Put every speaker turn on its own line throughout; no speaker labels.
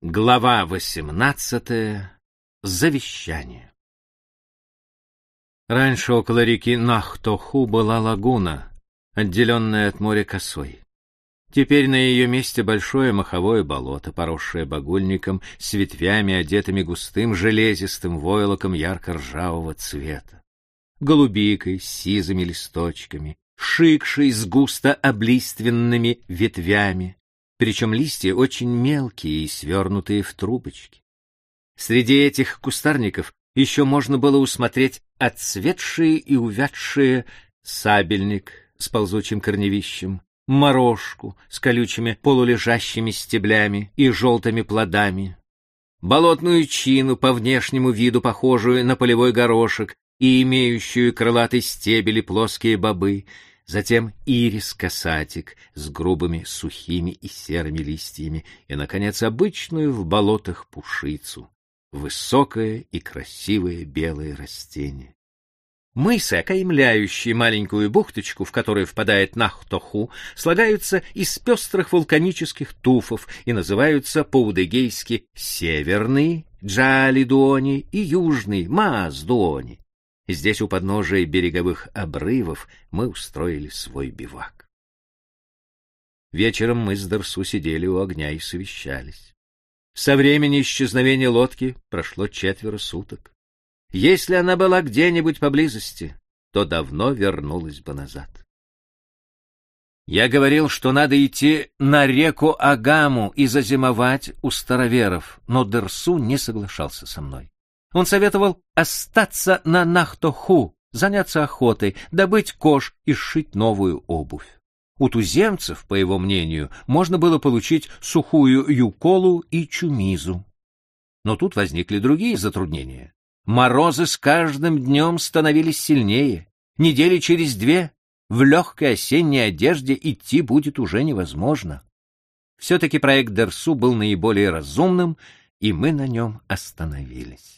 Глава 18. Завещание. Раньше около реки Нахтоху была лагуна, отделенная от моря косой. Теперь на ее месте большое моховое болото, поросшее багульником, с ветвями, одетыми густым железистым войлоком ярко-ржавого цвета, голубикой с сизыми листочками, шикшей с густо облиственными ветвями, причем листья очень мелкие и свернутые в трубочки. Среди этих кустарников еще можно было усмотреть отцветшие и увядшие сабельник с ползучим корневищем, морожку с колючими полулежащими стеблями и желтыми плодами, болотную чину, по внешнему виду похожую на полевой горошек и имеющую крылатый стебель и плоские бобы, затем ирис-касатик с грубыми сухими и серыми листьями и, наконец, обычную в болотах пушицу, высокое и красивое белое растение. Мысы, окаймляющие маленькую бухточку, в которую впадает Нахтоху, слагаются из пестрых вулканических туфов и называются по-удыгейски северный Джалидуони и южный Мааздуони. Здесь у подножия береговых обрывов мы устроили свой бивак. Вечером мы с Дерсу сидели у огня и совещались. Со времени исчезновения лодки прошло 4 суток. Если она была где-нибудь поблизости, то давно вернулась бы назад. Я говорил, что надо идти на реку Агаму и зазимовать у староверов, но Дерсу не соглашался со мной. Он советовал остаться на Нахтоху, заняться охотой, добыть кож и сшить новую обувь. У туземцев, по его мнению, можно было получить сухую юколу и чумизу. Но тут возникли другие затруднения. Морозы с каждым днем становились сильнее. Недели через 2 в легкой осенней одежде идти будет уже невозможно. Все-таки проект Дерсу был наиболее разумным, и мы на нем остановились.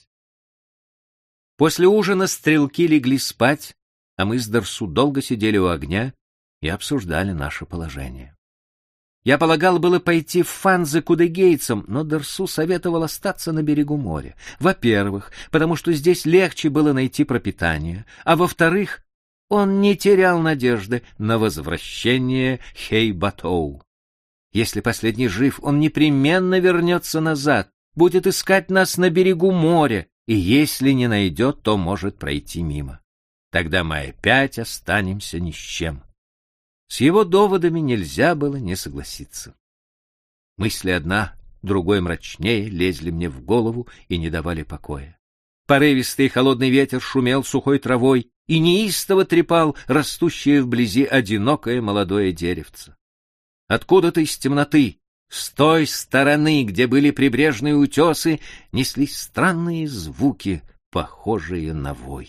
После ужина стрелки легли спать, а мы с Дерсу долго сидели у огня и обсуждали наше положение. Я полагал было пойти в Фанзы к удыгейцам, но Дерсу советовал остаться на берегу моря. Во-первых, потому что здесь легче было найти пропитание, а во-вторых, он не терял надежды на возвращение Хейбатоу. Если последний жив, он непременно вернется назад, будет искать нас на берегу моря, и если не найдет, то может пройти мимо. Тогда мы опять останемся ни с чем. С его доводами нельзя было не согласиться. Мысли одна, другой мрачнее, лезли мне в голову и не давали покоя. Порывистый холодный ветер шумел сухой травой и неистово трепал растущее вблизи одинокое молодое деревце. Откуда-то из темноты, с той стороны, где были прибрежные утесы, неслись странные звуки, похожие на вой.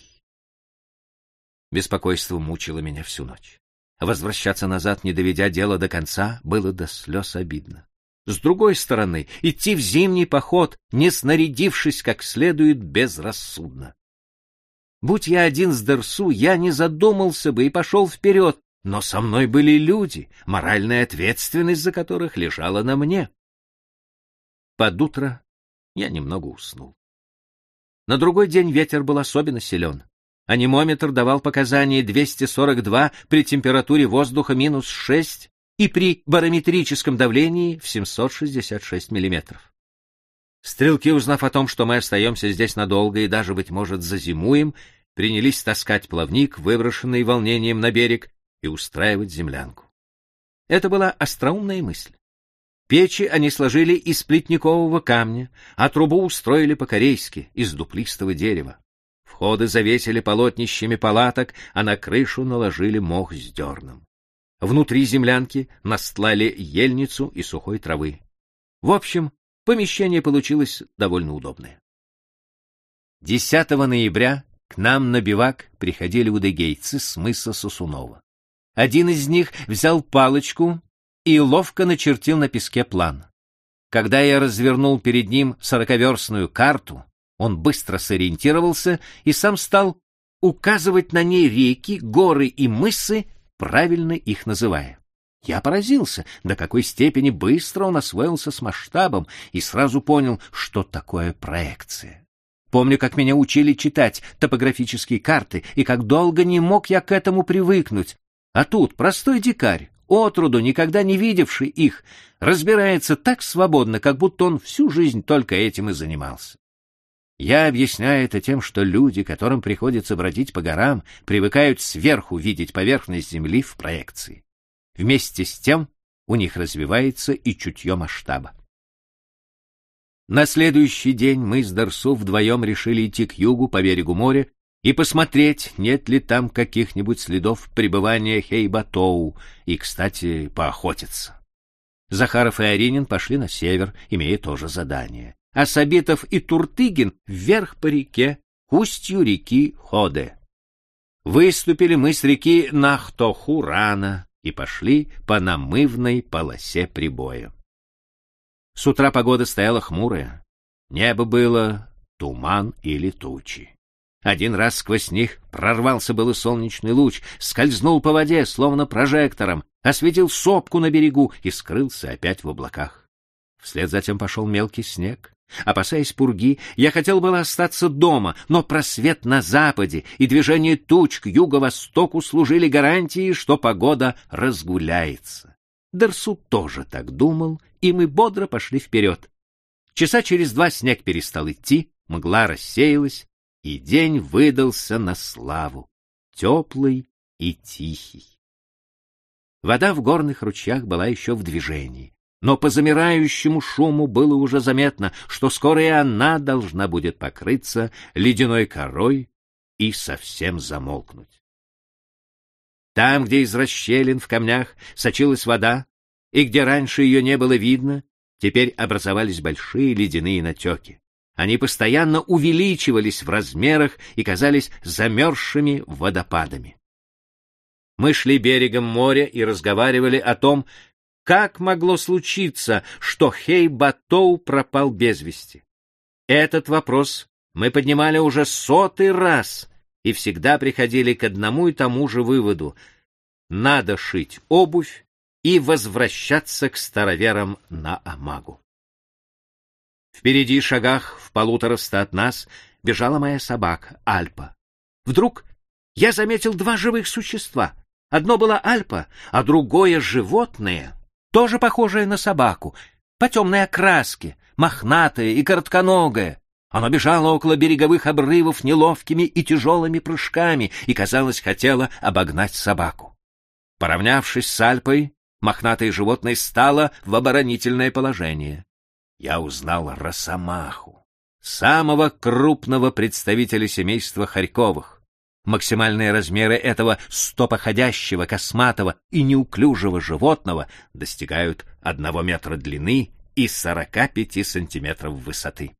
Беспокойство мучило меня всю ночь. Возвращаться назад, не доведя дело до конца, было до слез обидно. С другой стороны, идти в зимний поход, не снарядившись как следует, безрассудно. Будь я один с Дерсу, я не задумался бы и пошел вперед, но со мной были люди, моральная ответственность за которых лежала на мне. Под утро я немного уснул. На другой день ветер был особенно силен. Анимометр давал показания 242 при температуре воздуха -6 и при барометрическом давлении в 766 миллиметров. Стрелки, узнав о том, что мы остаемся здесь надолго и даже, быть может, зазимуем, принялись таскать плавник, выброшенный волнением на берег, и устраивать землянку. Это была остроумная мысль. Печи они сложили из плетникового камня, а трубу устроили по-корейски, из дуплистого дерева. Входы завесили полотнищами палаток, а на крышу наложили мох с дерном. Внутри землянки настлали ельницу и сухой травы. В общем, помещение получилось довольно удобное. 10 ноября к нам на бивак приходили удыгейцы с мыса Сосунова. Один из них взял палочку и ловко начертил на песке план. Когда я развернул перед ним 40-верстную карту, он быстро сориентировался и сам стал указывать на ней реки, горы и мысы, правильно их называя. Я поразился, до какой степени быстро он освоился с масштабом и сразу понял, что такое проекция. Помню, как меня учили читать топографические карты, и как долго не мог я к этому привыкнуть. А тут простой дикарь, отроду никогда не видевший их, разбирается так свободно, как будто он всю жизнь только этим и занимался. Я объясняю это тем, что люди, которым приходится бродить по горам, привыкают сверху видеть поверхность земли в проекции. Вместе с тем у них развивается и чутье масштаба. На следующий день мы с Дерсу вдвоем решили идти к югу по берегу моря и посмотреть, нет ли там каких-нибудь следов пребывания Хейбатоу, и, кстати, поохотиться. Захаров и Аринин пошли на север, имея тоже задание, а Сабитов и Туртыгин вверх по реке, к устью реки Ходе. Выступили мы с реки Нахтоху рано и пошли по намывной полосе прибоя. С утра погода стояла хмурая. Небо было туман или тучи. Один раз сквозь них прорвался было солнечный луч, скользнул по воде, словно прожектором, осветил сопку на берегу и скрылся опять в облаках. Вслед затем пошел мелкий снег. Опасаясь пурги, я хотел было остаться дома, но просвет на западе и движение туч к юго-востоку служили гарантией, что погода разгуляется. Дерсу тоже так думал, и мы бодро пошли вперед. Часа через 2 снег перестал идти, мгла рассеялась, и день выдался на славу, теплый и тихий. Вода в горных ручьях была еще в движении. Но по замирающему шуму было уже заметно, что скоро и она должна будет покрыться ледяной корой и совсем замолкнуть. Там, где из расщелин в камнях сочилась вода, и где раньше ее не было видно, теперь образовались большие ледяные натеки. Они постоянно увеличивались в размерах и казались замерзшими водопадами. Мы шли берегом моря и разговаривали о том, как могло случиться, что Хейбатоу пропал без вести. Этот вопрос мы поднимали уже 100-й раз и всегда приходили к одному и тому же выводу: надо шить обувь и возвращаться к староверам на Амагу. Впереди, шагах в 150 от нас, бежала моя собака, Альпа. Вдруг я заметил 2 живых существа. Одно было Альпа, а другое животное, тоже похожее на собаку, по темной окраске, мохнатое и коротконогое. Оно бежало около береговых обрывов неловкими и тяжелыми прыжками и, казалось, хотело обогнать собаку. Поравнявшись с Альпой, мохнатое животное стало в оборонительное положение. Я узнал росомаху, самого крупного представителя семейства Хорьковых. Максимальные размеры этого стопоходящего, косматого и неуклюжего животного достигают 1 метра длины и 45 сантиметров высоты.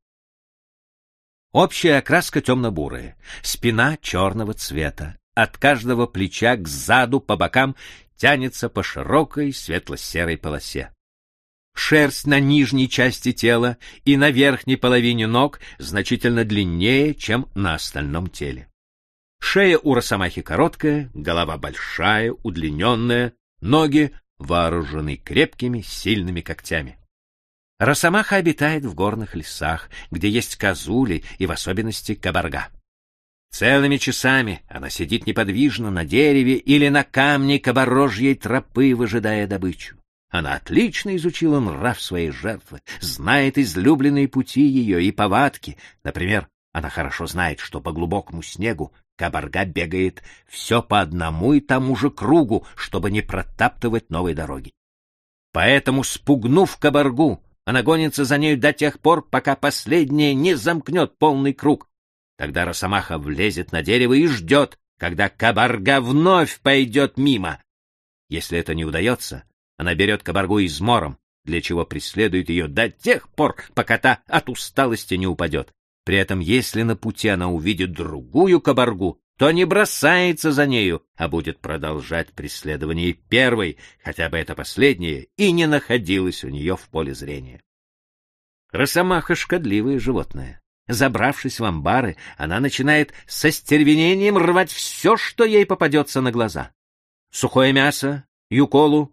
Общая окраска темно-бурая, спина черного цвета, от каждого плеча к заду по бокам тянется по широкой светло-серой полосе. Шерсть на нижней части тела и на верхней половине ног значительно длиннее, чем на остальном теле. Шея у росомахи короткая, голова большая, удлиненная, ноги вооружены крепкими, сильными когтями. Росомаха обитает в горных лесах, где есть козули и в особенности кабарга. Целыми часами она сидит неподвижно на дереве или на камне кабарожьей тропы, выжидая добычу. Она отлично изучила нрав своей жертвы, знает излюбленные пути ее и повадки. Например, она хорошо знает, что по глубокому снегу кабарга бегает все по одному и тому же кругу, чтобы не протаптывать новой дороги. Поэтому, спугнув кабаргу, она гонится за нею до тех пор, пока последняя не замкнет полный круг. Тогда росомаха влезет на дерево и ждет, когда кабарга вновь пойдет мимо. Если это не удается, она берет кабаргу измором, для чего преследует ее до тех пор, пока та от усталости не упадет. При этом, если на пути она увидит другую кабаргу, то не бросается за нею, а будет продолжать преследование первой, хотя бы это последнее и не находилось у нее в поле зрения. Росомаха — шкодливое животное. Забравшись в амбары, она начинает со стервенением рвать все, что ей попадется на глаза. Сухое мясо, юколу,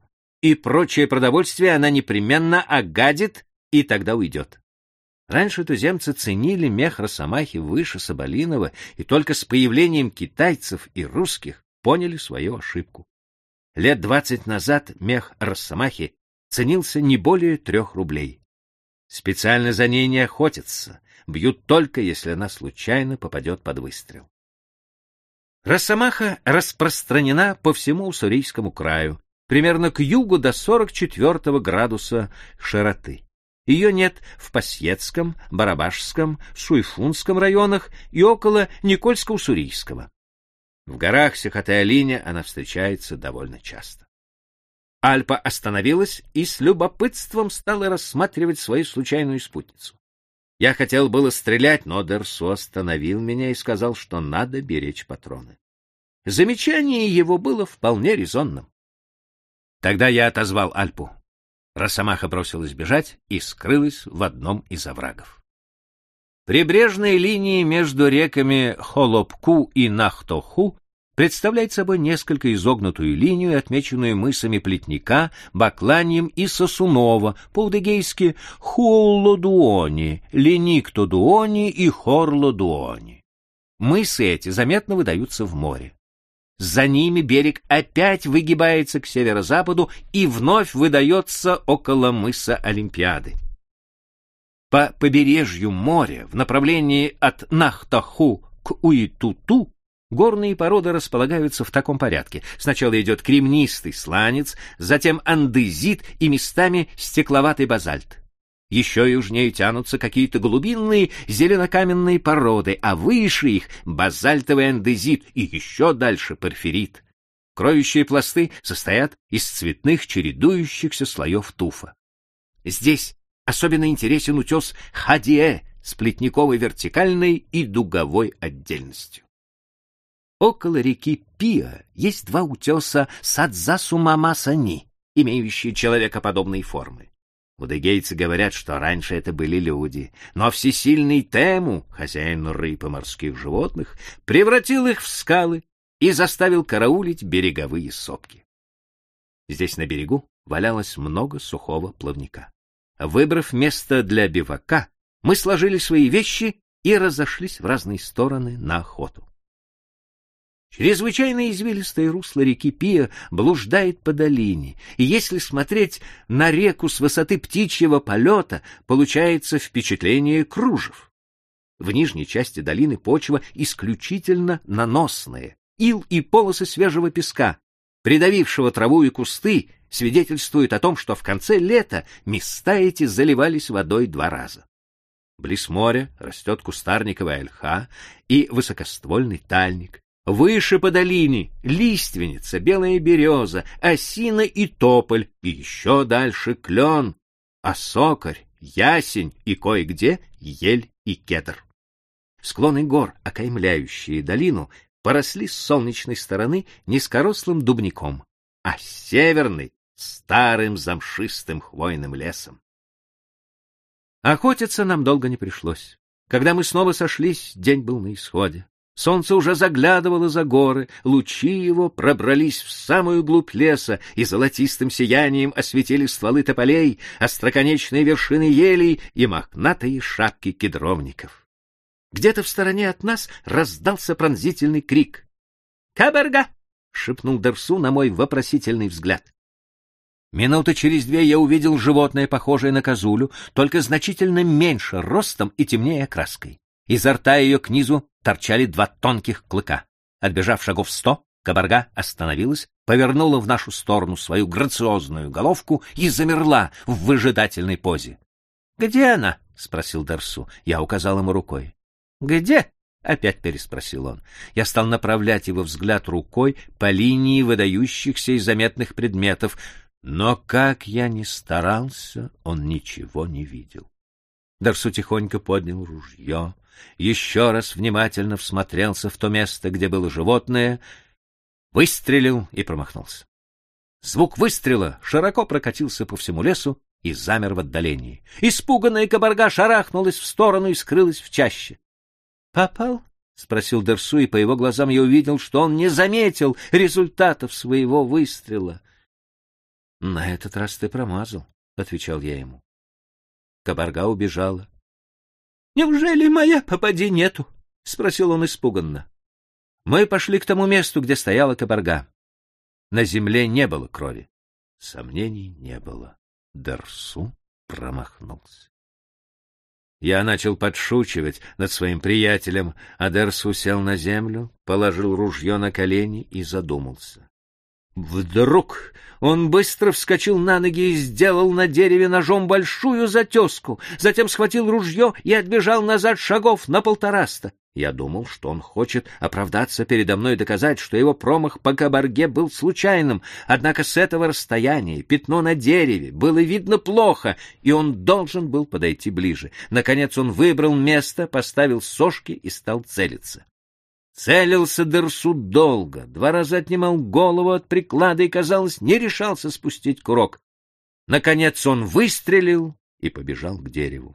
и прочее продовольствие она непременно огадит и тогда уйдет. Раньше туземцы ценили мех росомахи выше соболиного, и только с появлением китайцев и русских поняли свою ошибку. Лет 20 назад мех росомахи ценился не более 3 рублей. Специально за ней не охотятся, бьют только, если она случайно попадет под выстрел. Росомаха распространена по всему Уссурийскому краю, примерно к югу до 44 градуса широты. Ее нет в Пасьецком, Барабашском, Суйфунском районах и около Никольско-Уссурийского. В горах Сихотэ-Алине она встречается довольно часто. Альпа остановилась и с любопытством стала рассматривать свою случайную спутницу. Я хотел было стрелять, но Дерсу остановил меня и сказал, что надо беречь патроны. Замечание его было вполне резонным. Тогда я отозвал Альпу. Росомаха бросилась бежать и скрылась в одном из оврагов. Прибрежные линии между реками Холопку и Нахтоху представляет собой несколько изогнутую линию, отмеченную мысами Плетника, Бакланьем и Сосунова, по-удыгейски Хуоллодуони, Лениктодуони и Хорлодуони. Мысы эти заметно выдаются в море. За ними берег опять выгибается к северо-западу и вновь выдается около мыса Олимпиады. По побережью моря в направлении от Нахтаху к Уитуту горные породы располагаются в таком порядке. Сначала идет кремнистый сланец, затем андезит и местами стекловатый базальт. Еще южнее тянутся какие-то глубинные зеленокаменные породы, а выше их базальтовый андезит и еще дальше порфирит. Кроющие пласты состоят из цветных чередующихся слоев туфа. Здесь особенно интересен утес Хадие с плетниковой вертикальной и дуговой отдельностью. Около реки Пиа есть 2 утеса Садзасумамасани, имеющие человекоподобные формы. Удыгейцы говорят, что раньше это были люди, но всесильный Тему, хозяин рыб и морских животных, превратил их в скалы и заставил караулить береговые сопки. Здесь на берегу валялось много сухого плавника. Выбрав место для бивака, мы сложили свои вещи и разошлись в разные стороны на охоту. Чрезвычайно извилистое русло реки Пиа блуждает по долине, и если смотреть на реку с высоты птичьего полета, получается впечатление кружев. В нижней части долины почва исключительно наносная, ил и полосы свежего песка, придавившего траву и кусты, свидетельствуют о том, что в конце лета места эти заливались водой 2 раза. Близ моря растет кустарниковая ольха и высокоствольный тальник. Выше по долине лиственница, белая береза, осина и тополь, и еще дальше клен, осокорь, ясень и кое-где ель и кедр. Склоны гор, окаймляющие долину, поросли с солнечной стороны низкорослым дубняком, а с северной — старым замшистым хвойным лесом. Охотиться нам долго не пришлось. Когда мы снова сошлись, день был на исходе. Солнце уже заглядывало за горы, лучи его пробрались в самую глубь леса и золотистым сиянием осветили стволы тополей, остроконечные вершины елей и мохнатые шапки кедровников. Где-то в стороне от нас раздался пронзительный крик. «Кабарга!» — шепнул Дерсу на мой вопросительный взгляд. Минуты через 2 я увидел животное, похожее на козулю, только значительно меньше ростом и темнее окраской. Изо рта ее к низу торчали 2 тонких клыка. Отбежав шагов 100, кабарга остановилась, повернула в нашу сторону свою грациозную головку и замерла в выжидательной позе. «Где она?» — спросил Дерсу. Я указал ему рукой. «Где?» — опять переспросил он. Я стал направлять его взгляд рукой по линии выдающихся и заметных предметов, но, как я ни старался, он ничего не видел. Дерсу тихонько поднял ружье, еще раз внимательно всмотрелся в то место, где было животное, выстрелил и промахнулся. Звук выстрела широко прокатился по всему лесу и замер в отдалении. Испуганная кабарга шарахнулась в сторону и скрылась в чаще. «Попал?» — спросил Дерсу, и по его глазам я увидел, что он не заметил результатов своего выстрела. На этот раз ты промазал, — отвечал я ему. Кабарга убежала. — Неужели моя попади нету? — спросил он испуганно. Мы пошли к тому месту, где стояла кабарга. На земле не было крови. Сомнений не было. Дерсу промахнулся. Я начал подшучивать над своим приятелем, а Дерсу сел на землю, положил ружье на колени и задумался. Вдруг он быстро вскочил на ноги и сделал на дереве ножом большую затеску, затем схватил ружье и отбежал назад шагов на 150. Я думал, что он хочет оправдаться передо мной и доказать, что его промах по кабарге был случайным, однако с этого расстояния пятно на дереве было видно плохо, и он должен был подойти ближе. Наконец он выбрал место, поставил сошки и стал целиться. Целился Дерсу долго, 2 раза отнимал голову от приклада и, казалось, не решался спустить курок. Наконец он выстрелил и побежал к дереву.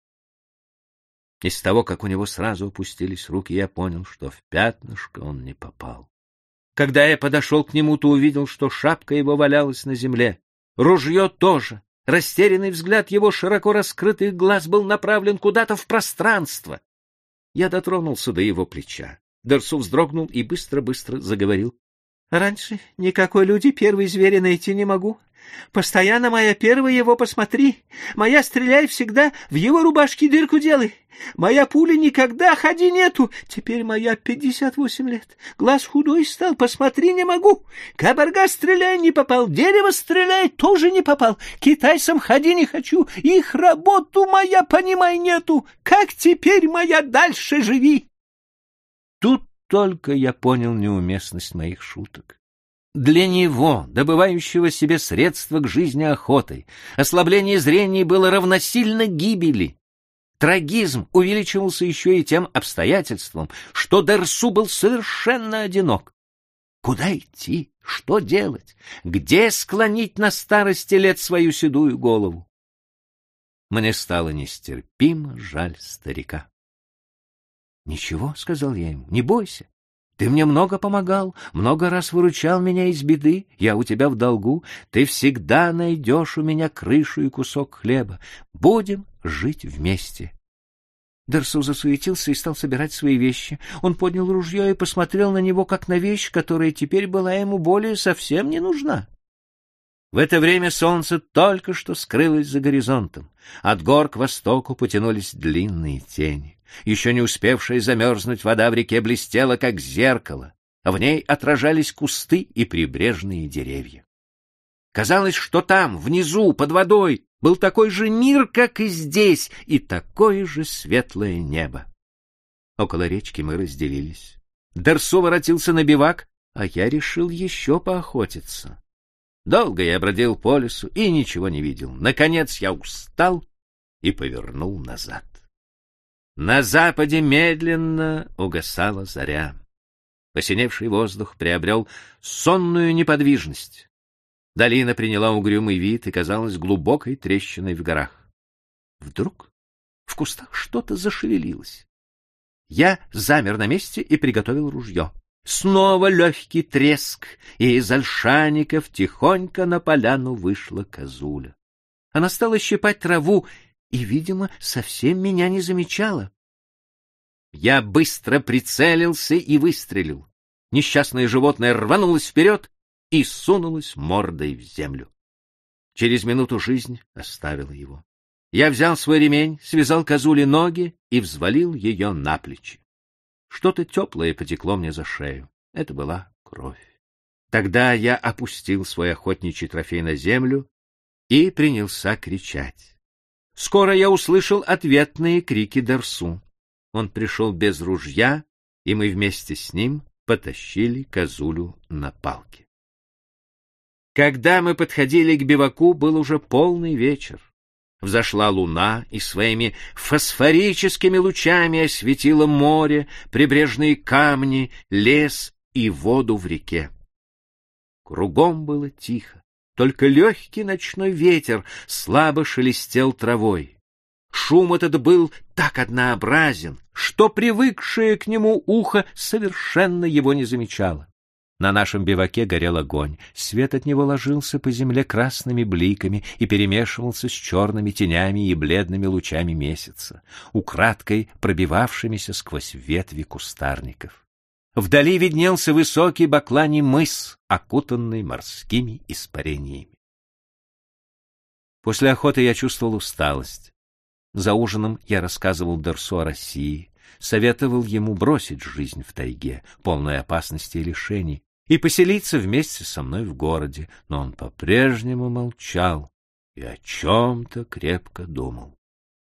Из того, как у него сразу опустились руки, я понял, что в пятнышко он не попал. Когда я подошел к нему, то увидел, что шапка его валялась на земле. Ружье тоже. Растерянный взгляд его широко раскрытых глаз был направлен куда-то в пространство. Я дотронулся до его плеча. Дерсу вздрогнул и быстро-быстро заговорил. — Раньше никакой люди первый зверя найти не могу. Постоянно моя первая его посмотри. Моя стреляй всегда, в его рубашке дырку делай. Моя пуля никогда ходи нету. Теперь моя 58 лет. Глаз худой стал, посмотри не могу. Кабарга стреляй не попал, дерево стреляй тоже не попал. Китайцам ходи не хочу, их работу моя, понимай, нету. Как теперь моя дальше живи? Тут только я понял неуместность моих шуток. Для него, добывающего себе средства к жизни охотой, ослабление зрения было равносильно гибели. Трагизм увеличивался еще и тем обстоятельством, что Дерсу был совершенно одинок. Куда идти? Что делать? Где склонить на старости лет свою седую голову? Мне стало нестерпимо жаль старика. — Ничего, — сказал я ему, — не бойся. Ты мне много помогал, много раз выручал меня из беды, я у тебя в долгу, ты всегда найдешь у меня крышу и кусок хлеба. Будем жить вместе. Дерсу засуетился и стал собирать свои вещи. Он поднял ружье и посмотрел на него, как на вещь, которая теперь была ему более совсем не нужна. В это время солнце только что скрылось за горизонтом. От гор к востоку потянулись длинные тени. Еще не успевшая замерзнуть вода в реке блестела, как зеркало, а в ней отражались кусты и прибрежные деревья. Казалось, что там, внизу, под водой, был такой же мир, как и здесь, и такое же светлое небо. Около речки мы разделились. Дерсу воротился на бивак, а я решил еще поохотиться. Долго я бродил по лесу и ничего не видел. Наконец я устал и повернул назад. На западе медленно угасала заря. Посиневший воздух приобрел сонную неподвижность. Долина приняла угрюмый вид и казалась глубокой трещиной в горах. Вдруг в кустах что-то зашевелилось. Я замер на месте и приготовил ружье. Снова легкий треск, и из ольшаников тихонько на поляну вышла козуля. Она стала щипать траву и, видимо, совсем меня не замечала. Я быстро прицелился и выстрелил. Несчастное животное рванулось вперед и сунулось мордой в землю. Через минуту жизнь оставила его. Я взял свой ремень, связал козуле ноги и взвалил ее на плечи. Что-то теплое потекло мне за шею. Это была кровь. Тогда я опустил свой охотничий трофей на землю и принялся кричать. Скоро я услышал ответные крики Дерсу. Он пришел без ружья, и мы вместе с ним потащили козулю на палке. Когда мы подходили к биваку, был уже полный вечер. Взошла луна и своими фосфорическими лучами осветила море, прибрежные камни, лес и воду в реке. Кругом было тихо, только легкий ночной ветер слабо шелестел травой. Шум этот был так однообразен, что привыкшее к нему ухо совершенно его не замечало. На нашем биваке горел огонь. Свет от него ложился по земле красными бликами и перемешивался с черными тенями и бледными лучами месяца, украдкой пробивавшимися сквозь ветви кустарников. Вдали виднелся высокий бакланий мыс, окутанный морскими испарениями. После охоты я чувствовал усталость. За ужином я рассказывал Дерсу о России, советовал ему бросить жизнь в тайге, полную опасностей и лишений, и поселиться вместе со мной в городе, но он по-прежнему молчал и о чем-то крепко думал.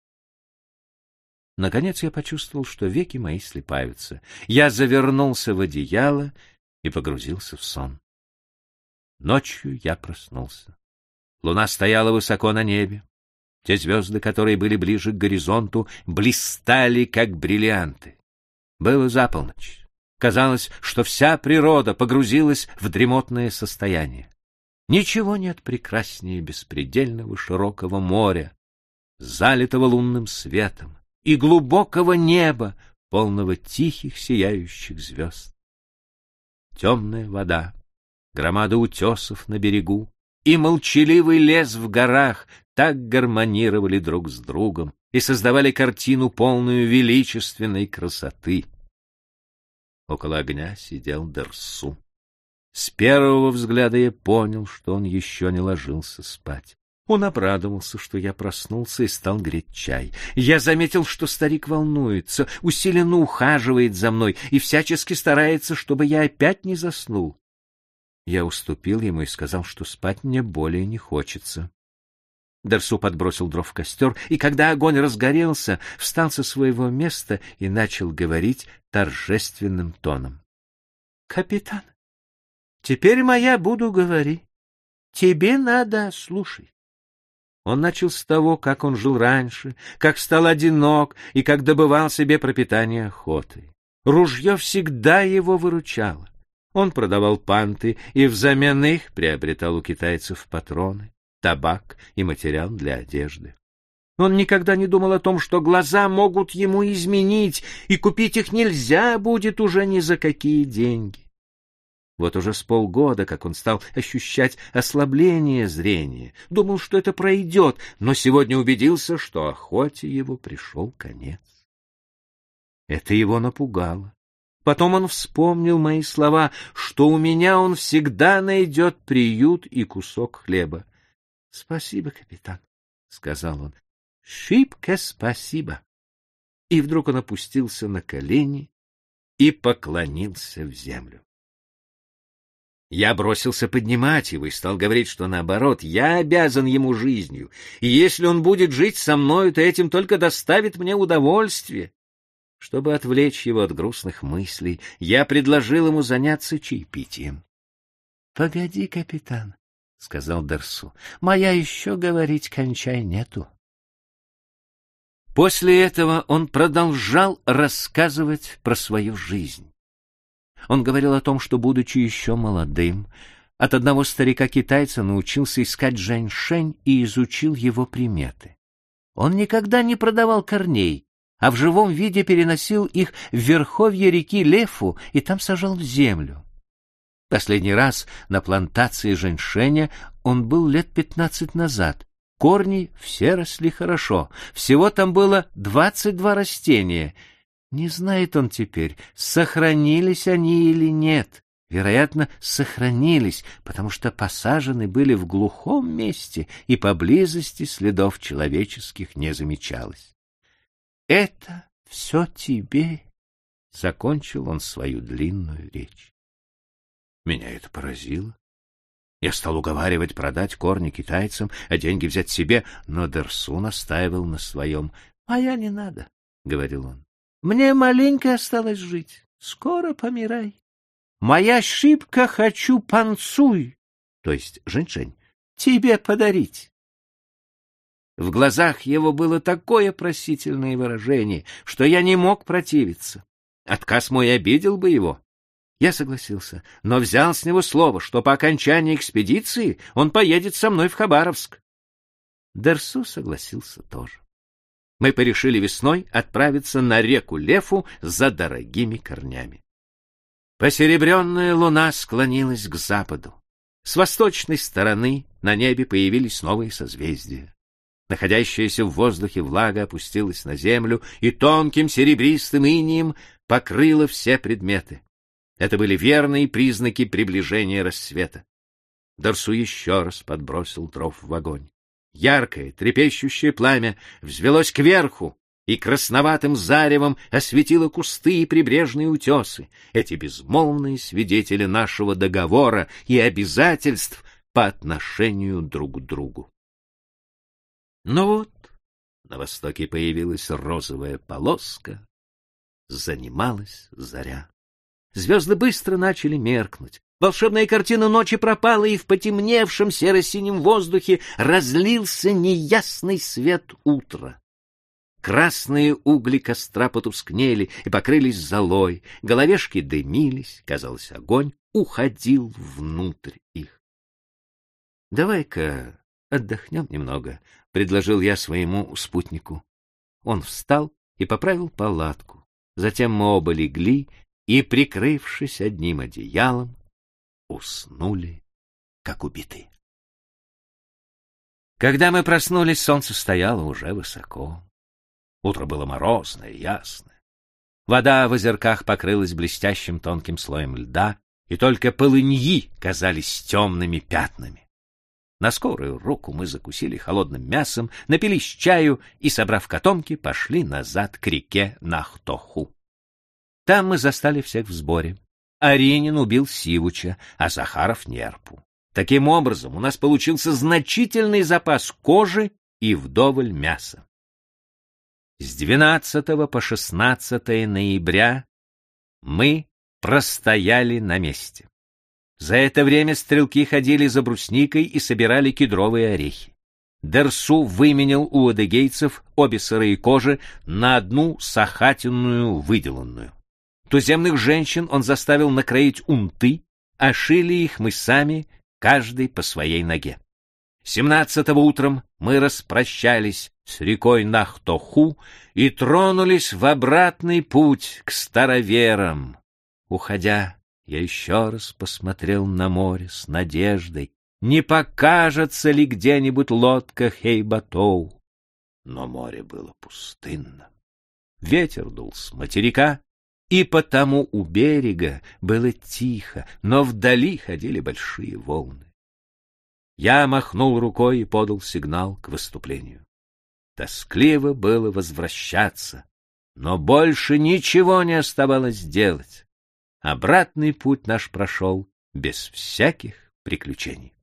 Наконец я почувствовал, что веки мои слипаются. Я завернулся в одеяло и погрузился в сон. Ночью я проснулся. Луна стояла высоко на небе. Те звезды, которые были ближе к горизонту, блистали, как бриллианты. Было за полночь. Казалось, что вся природа погрузилась в дремотное состояние. Ничего нет прекраснее беспредельного широкого моря, залитого лунным светом, и глубокого неба, полного тихих сияющих звезд. Темная вода, громада утесов на берегу и молчаливый лес в горах так гармонировали друг с другом и создавали картину, полную величественной красоты. Около огня сидел Дерсу. С первого взгляда я понял, что он еще не ложился спать. Он обрадовался, что я проснулся, и стал греть чай. Я заметил, что старик волнуется, усиленно ухаживает за мной и всячески старается, чтобы я опять не заснул. Я уступил ему и сказал, что спать мне более не хочется. Дерсу подбросил дров в костер, и когда огонь разгорелся, встал со своего места и начал говорить торжественным тоном. — Капитан, теперь моя буду говорить. Тебе надо слушай. Он начал с того, как он жил раньше, как стал одинок и как добывал себе пропитание охотой. Ружье всегда его выручало. Он продавал панты и взамен их приобретал у китайцев патроны, табак и материал для одежды. Он никогда не думал о том, что глаза могут ему изменить, и купить их нельзя будет уже ни за какие деньги. Вот уже с полгода, как он стал ощущать ослабление зрения, думал, что это пройдет, но сегодня убедился, что охоте его пришел конец. Это его напугало. Потом он вспомнил мои слова, что у меня он всегда найдет приют и кусок хлеба. — Спасибо, капитан, — сказал он. — Шибко спасибо. И вдруг он опустился на колени и поклонился в землю. Я бросился поднимать его и стал говорить, что наоборот, я обязан ему жизнью, и если он будет жить со мною, то этим только доставит мне удовольствие. Чтобы отвлечь его от грустных мыслей, я предложил ему заняться чаепитием. — Погоди, капитан, — сказал Дерсу, — моя еще говорить кончай нету. После этого он продолжал рассказывать про свою жизнь. Он говорил о том, что, будучи еще молодым, от одного старика-китайца научился искать жэньшэнь и изучил его приметы. Он никогда не продавал корней, а в живом виде переносил их в верховье реки Лефу и там сажал в землю. Последний раз на плантации жэньшэня он был лет 15 назад. Корни все росли хорошо, всего там было 22 растения. Не знает он теперь, сохранились они или нет. Вероятно, сохранились, потому что посажены были в глухом месте, и поблизости следов человеческих не замечалось. «Это все тебе», — закончил он свою длинную речь. Меня это поразило. Я стал уговаривать продать корни китайцам, а деньги взять себе, но Дерсу настаивал на своем. «А я не надо», — говорил он. «Мне маленько осталось жить. Скоро помирай. Моя шибка хочу панцуй, то есть жэньшэнь, тебе подарить». В глазах его было такое просительное выражение, что я не мог противиться. Отказ мой обидел бы его. Я согласился, но взял с него слово, что по окончании экспедиции он поедет со мной в Хабаровск. Дерсу согласился тоже. Мы порешили весной отправиться на реку Лефу за дорогими корнями. Посеребренная луна склонилась к западу. С восточной стороны на небе появились новые созвездия. Находящаяся в воздухе влага опустилась на землю и тонким серебристым инием покрыла все предметы. Это были верные признаки приближения рассвета. Дарсу еще раз подбросил дров в огонь. Яркое, трепещущее пламя взвелось кверху и красноватым заревом осветило кусты и прибрежные утесы, эти безмолвные свидетели нашего договора и обязательств по отношению друг к другу. Но вот на востоке появилась розовая полоска, занималась заря. Звезды быстро начали меркнуть. Волшебная картина ночи пропала, и в потемневшем серо-синем воздухе разлился неясный свет утра. Красные угли костра потускнели и покрылись золой, головешки дымились, казалось, огонь уходил внутрь их. — Давай-ка отдохнем немного, — предложил я своему спутнику. Он встал и поправил палатку. Затем мы оба легли и, прикрывшись одним одеялом, уснули, как убитые. Когда мы проснулись, солнце стояло уже высоко. Утро было морозное, ясное. Вода в озерках покрылась блестящим тонким слоем льда, и только полыньи казались темными пятнами. На скорую руку мы закусили холодным мясом, напились чаю и, собрав котомки, пошли назад к реке Нахтоху. Там мы застали всех в сборе. Аринин убил Сивуча, а Захаров — Нерпу. Таким образом, у нас получился значительный запас кожи и вдоволь мяса. С 12 по 16 ноября мы простояли на месте. За это время стрелки ходили за брусникой и собирали кедровые орехи. Дерсу выменял у адыгейцев обе сырые кожи на одну сахатинную выделанную. Туземных женщин он заставил накроить унты, а шили их мы сами, каждый по своей ноге. 17-го утром мы распрощались с рекой Нахтоху и тронулись в обратный путь к староверам. Уходя, я еще раз посмотрел на море с надеждой, не покажется ли где-нибудь лодка Хейбатоу. Но море было пустынно. Ветер дул с материка, и потому у берега было тихо, но вдали ходили большие волны. Я махнул рукой и подал сигнал к выступлению. Тоскливо было возвращаться, но больше ничего не оставалось делать. Обратный путь наш прошел без всяких приключений.